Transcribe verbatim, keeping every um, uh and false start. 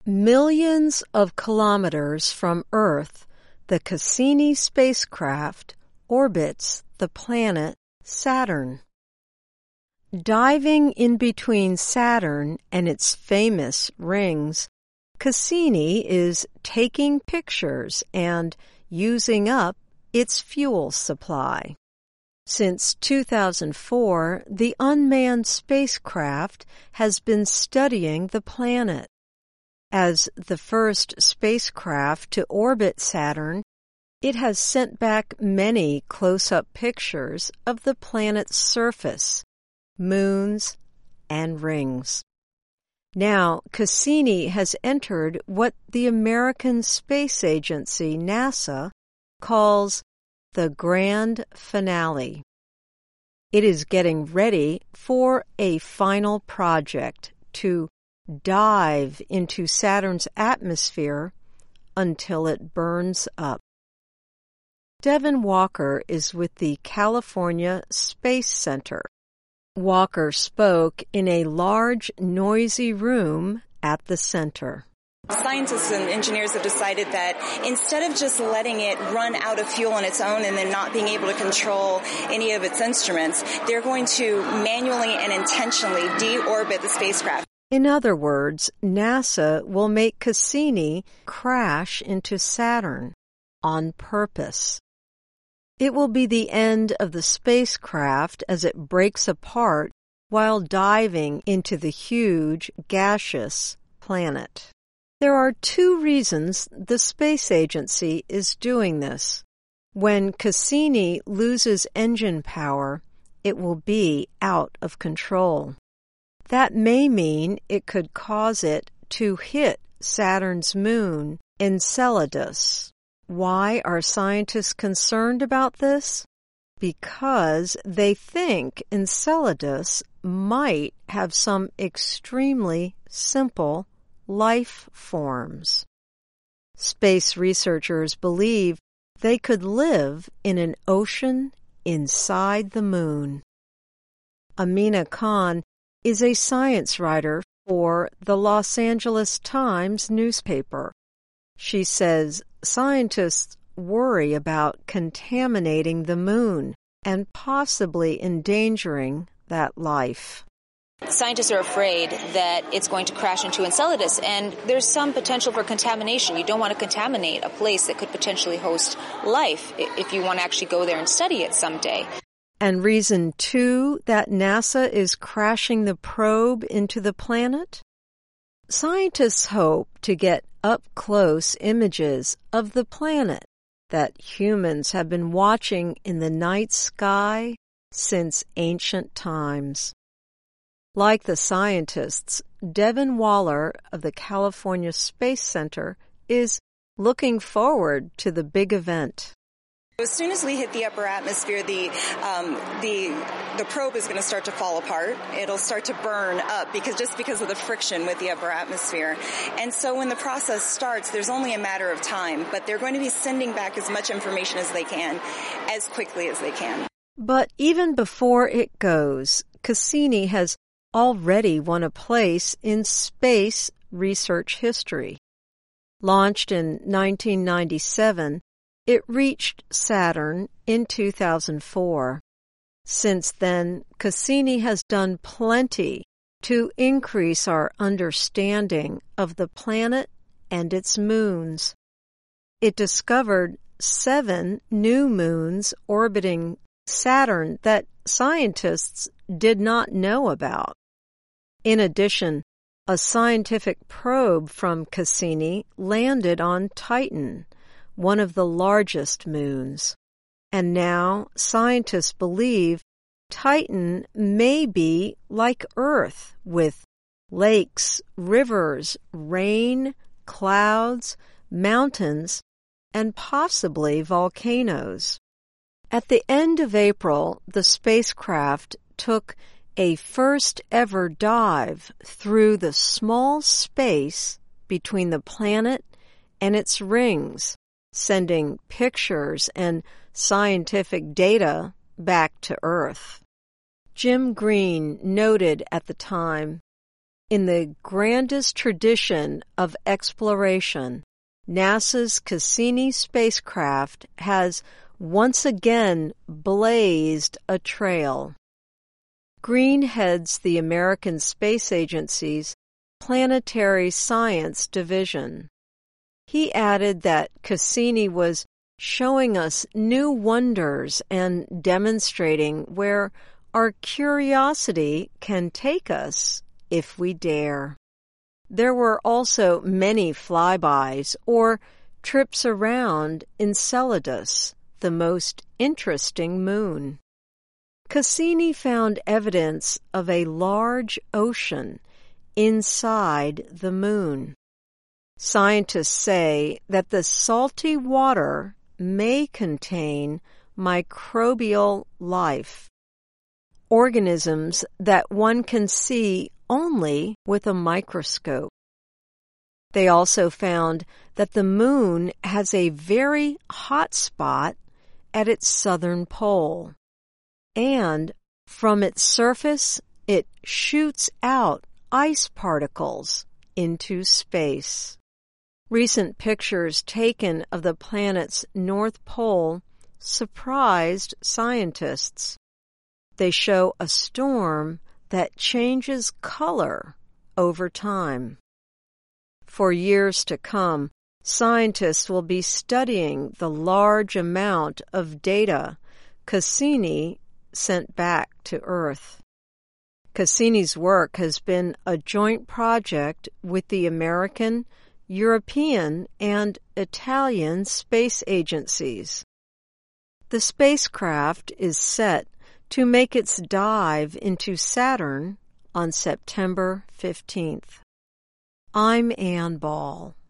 Millions of kilometers from Earth, the Cassini spacecraft orbits the planet Saturn. Diving in between Saturn and its famous rings, Cassini is taking pictures and using up its fuel supply. Since two thousand four, the unmanned spacecraft has been studying the planet. As the first spacecraft to orbit Saturn, it has sent back many close-up pictures of the planet's surface, moons, and rings. Now, Cassini has entered what the American Space Agency, NASA, calls the grand finale. It is getting ready for a final project to dive into Saturn's atmosphere until it burns up. Devin Walker is with the California Space Center. Walker spoke in a large, noisy room at the center. Scientists and engineers have decided that instead of just letting it run out of fuel on its own and then not being able to control any of its instruments, they're going to manually and intentionally deorbit the spacecraft. In other words, NASA will make Cassini crash into Saturn on purpose. It will be the end of the spacecraft as it breaks apart while diving into the huge, gaseous planet. There are two reasons the space agency is doing this. When Cassini loses engine power, it will be out of control. That may mean it could cause it to hit Saturn's moon, Enceladus. Why are scientists concerned about this? Because they think Enceladus might have some extremely simple life forms. Space researchers believe they could live in an ocean inside the moon. Amina Khan is a science writer for the Los Angeles Times newspaper. She says scientists worry about contaminating the moon and possibly endangering that life. Scientists are afraid that it's going to crash into Enceladus, and there's some potential for contamination. You don't want to contaminate a place that could potentially host life if you want to actually go there and study it someday. And reason two that NASA is crashing the probe into the planet? Scientists hope to get up-close images of the planet that humans have been watching in the night sky since ancient times. Like the scientists, Devin Waller of the California Space Center is looking forward to the big event. As soon as we hit the upper atmosphere, the um, the the probe is going to start to fall apart. It'll start to burn up because just because of the friction with the upper atmosphere. And so when the process starts, there's only a matter of time, but they're going to be sending back as much information as they can, as quickly as they can. But even before it goes, Cassini has already won a place in space research history. Launched in nineteen ninety-seven, it reached Saturn in two thousand four. Since then, Cassini has done plenty to increase our understanding of the planet and its moons. It discovered seven new moons orbiting Saturn that scientists did not know about. In addition, a scientific probe from Cassini landed on Titan, one of the largest moons. And now scientists believe Titan may be like Earth, with lakes, rivers, rain, clouds, mountains, and possibly volcanoes. At the end of April, the spacecraft took a first-ever dive through the small space between the planet and its rings, sending pictures and scientific data back to Earth. Jim Green noted at the time, In the grandest tradition of exploration, NASA's Cassini spacecraft has once again blazed a trail. Green heads the American Space Agency's Planetary Science Division. He added that Cassini was showing us new wonders and demonstrating where our curiosity can take us if we dare. There were also many flybys or trips around Enceladus, the most interesting moon. Cassini found evidence of a large ocean inside the moon. Scientists say that the salty water may contain microbial life, organisms that one can see only with a microscope. They also found that the moon has a very hot spot at its southern pole, and from its surface it shoots out ice particles into space. Recent pictures taken of the planet's north pole surprised scientists. They show a storm that changes color over time. For years to come, scientists will be studying the large amount of data Cassini sent back to Earth. Cassini's work has been a joint project with the American, European, and Italian space agencies. The spacecraft is set to make its dive into Saturn on September fifteenth. I'm Ann Ball.